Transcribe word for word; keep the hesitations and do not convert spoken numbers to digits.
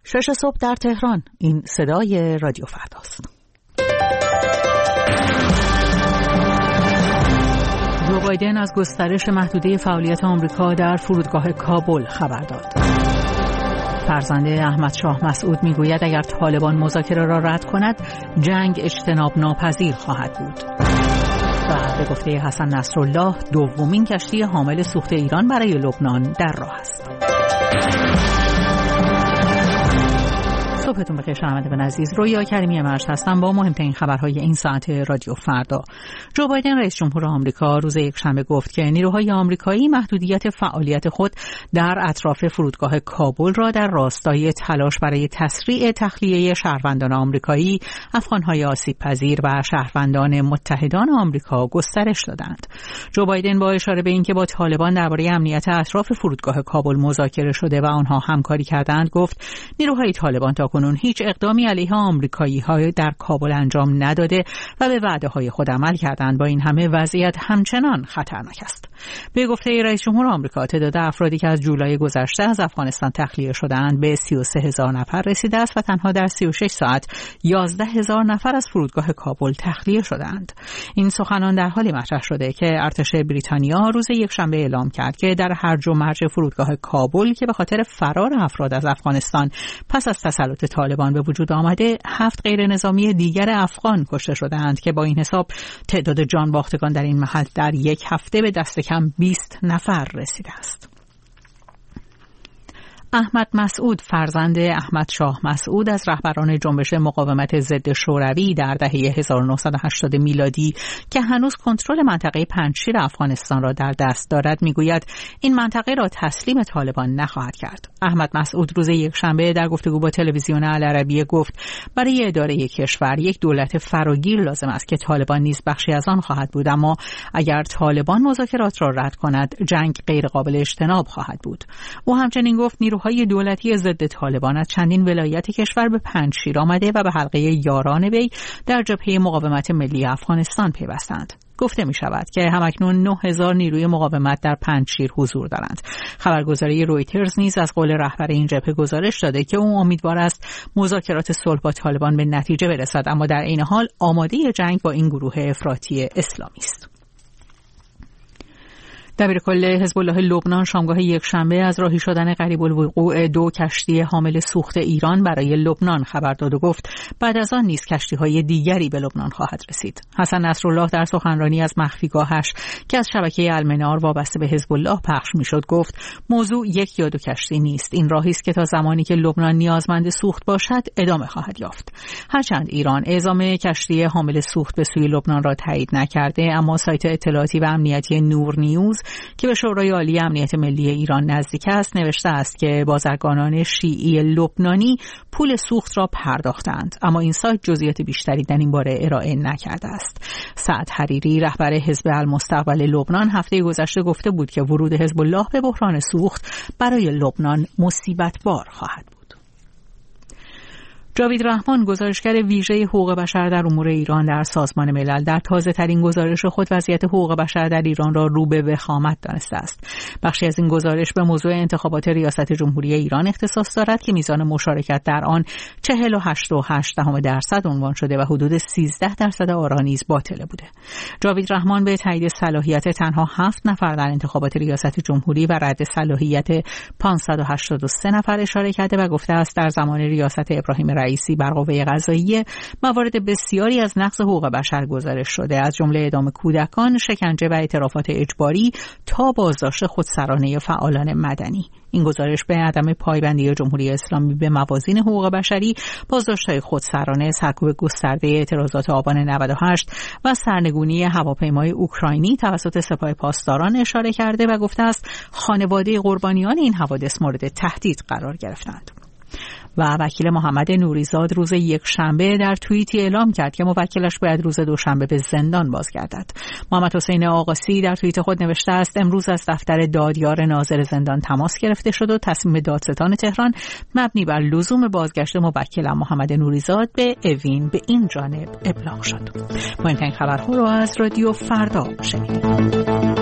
شش صبح در تهران. این صدای رادیو فرداست. جو بایدن از گسترش محدوده فعالیت آمریکا در فرودگاه کابل خبر داد. فرزند احمد شاه مسعود میگوید اگر طالبان مذاکره را رد کند جنگ اجتناب ناپذیر خواهد بود. و به گفته حسن نصرالله دومین کشتی حامل سوخت ایران برای لبنان در راه است. صبحتون بخیر شنوندگان عزیز، رویا کریمی مرز هستم با مهمترین خبرهای این ساعت رادیو فردا. جو بایدن رئیس جمهور آمریکا روز یکشنبه گفت که نیروهای آمریکایی محدودیت فعالیت خود در اطراف فرودگاه کابل را در راستای تلاش برای تسریع تخلیه شهروندان آمریکایی، افغان‌های آسیب‌پذیر و شهروندان متحدان آمریکا گسترش دادند. جو بایدن با اشاره به اینکه با طالبان درباره امنیت اطراف فرودگاه کابل مذاکره شده و آنها همکاری کردند گفت نیروهای طالبان تا کنون هیچ اقدامی علیه آمریکایی‌ها در کابل انجام نداده و به وعده‌های خود عمل کردند. با این همه وضعیت همچنان خطرناک است. به گفته رئیس جمهور آمریکا تعداد افرادی که از جولای گذشته از افغانستان تخلیه شده‌اند به سی و سه هزار نفر رسیده است و تنها در سی و شش ساعت یازده هزار نفر از فرودگاه کابل تخلیه شده‌اند. این سخنان در حالی مطرح شده که ارتش بریتانیا روز یکشنبه اعلام کرد که در هرج و مرج فرودگاه کابل که به خاطر فرار افراد از افغانستان پس از تسلط طالبان به وجود آمده، هفت غیر نظامی دیگر افغان کشته شده‌اند که با این حساب تعداد جان باختگان در این محل در یک هفته به دست کم بیست نفر رسیده است. احمد مسعود فرزند احمد شاه مسعود از رهبران جنبش مقاومت ضد شوروی در دهه هزار و نهصد و هشتاد میلادی که هنوز کنترل منطقه پنجشیر افغانستان را در دست دارد میگوید این منطقه را تسلیم طالبان نخواهد کرد. احمد مسعود روز یکشنبه در گفتگو با تلویزیون العربیه گفت برای اداره یک کشور یک دولت فراگیر لازم است که طالبان نیز بخشی از آن خواهد بود، اما اگر طالبان مذاکرات را رد کند جنگ غیر قابل اجتناب خواهد بود. او همچنین گفت نیروهای دولتی ضد طالبان از چندین ولایت کشور به پنجشیر آمده و به حلقه یاران وی در جبهه مقاومت ملی افغانستان پیوستند. گفته می شود که همکنون نه هزار نیروی مقاومت در پنجشیر حضور دارند. خبرگزاری رویترز نیز از قول رهبر این جبهه گزارش داده که او امیدوار است مذاکرات صلح با طالبان به نتیجه برسد، اما در این حال آماده جنگ با این گروه افراطی اسلامی است. دبیرکل حزب الله لبنان شامگاه یکشنبه از راهی شدن قریب الوقوع دو کشتی حامل سوخت ایران برای لبنان خبر داد و گفت بعد از آن نیز کشتی‌های دیگری به لبنان خواهد رسید. حسن نصرالله در سخنرانی از مخفیگاهش که از شبکه المنار وابسته به حزب الله پخش میشد گفت موضوع یک یا دو کشتی نیست، این راهی است که تا زمانی که لبنان نیازمند سوخت باشد ادامه خواهد یافت. هرچند ایران اعزام کشتی حامل سوخت به سوی لبنان را تایید نکرده، اما سایت اطلاعاتی و امنیتی نور نیوز که به شورای عالی امنیت ملی ایران نزدیک است نوشته است که بازرگانان شیعی لبنانی پول سوخت را پرداختند، اما این سایت جزئیات بیشتری در این باره ارائه نکرده است. سعد حریری رهبر حزب المستقبل لبنان هفته گذشته گفته بود که ورود حزب الله به بحران سوخت برای لبنان مصیبت بار خواهد بود. جاوید رحمان گزارشگر ویژه حقوق بشر در امور ایران در سازمان ملل در تازه‌ترین گزارش خود وضعیت حقوق بشر در ایران را رو به وخامت دانسته است. بخشی از این گزارش به موضوع انتخابات ریاست جمهوری ایران اختصاص دارد که میزان مشارکت در آن چهل و هشت و هشت دهم درصد عنوان شده و حدود سیزده درصد آرا نیز باطله بوده. جاوید رحمان به تایید صلاحیت تنها هفت نفر در انتخابات ریاست جمهوری و رد صلاحیت پانصد و هشتاد و سه نفر اشاره کرده و گفته است در زمان ریاست ابراهیم رئیسی بر قوه قضاییه موارد بسیاری از نقض حقوق بشر گزارش شده، از جمله اعدام کودکان، شکنجه و اعترافات اجباری تا بازداشت خودسرانه فعالان مدنی. این گزارش به عدم پایبندی جمهوری اسلامی به موازین حقوق بشری، بازداشت‌های خودسرانه، سرکوب گسترده اعتراضات آبان نود و هشت و سرنگونی هواپیمای اوکراینی توسط سپاه پاسداران اشاره کرده و گفته است خانواده قربانیان این حوادث مورد تهدید قرار گرفتند. و وکیل محمد نوریزاد روز یکشنبه در توییتی اعلام کرد که موکلش باید روز دوشنبه به زندان بازگردد. محمد حسین آقاسی در توییت خود نوشته است امروز از دفتر دادیار ناظر زندان تماس گرفته شد و تصمیم دادستان تهران مبنی بر لزوم بازگشت موکلم محمد نوریزاد به اوین به این جانب ابلاغ شد. مهمترین خبرها رو از رادیو فردا شنیدید.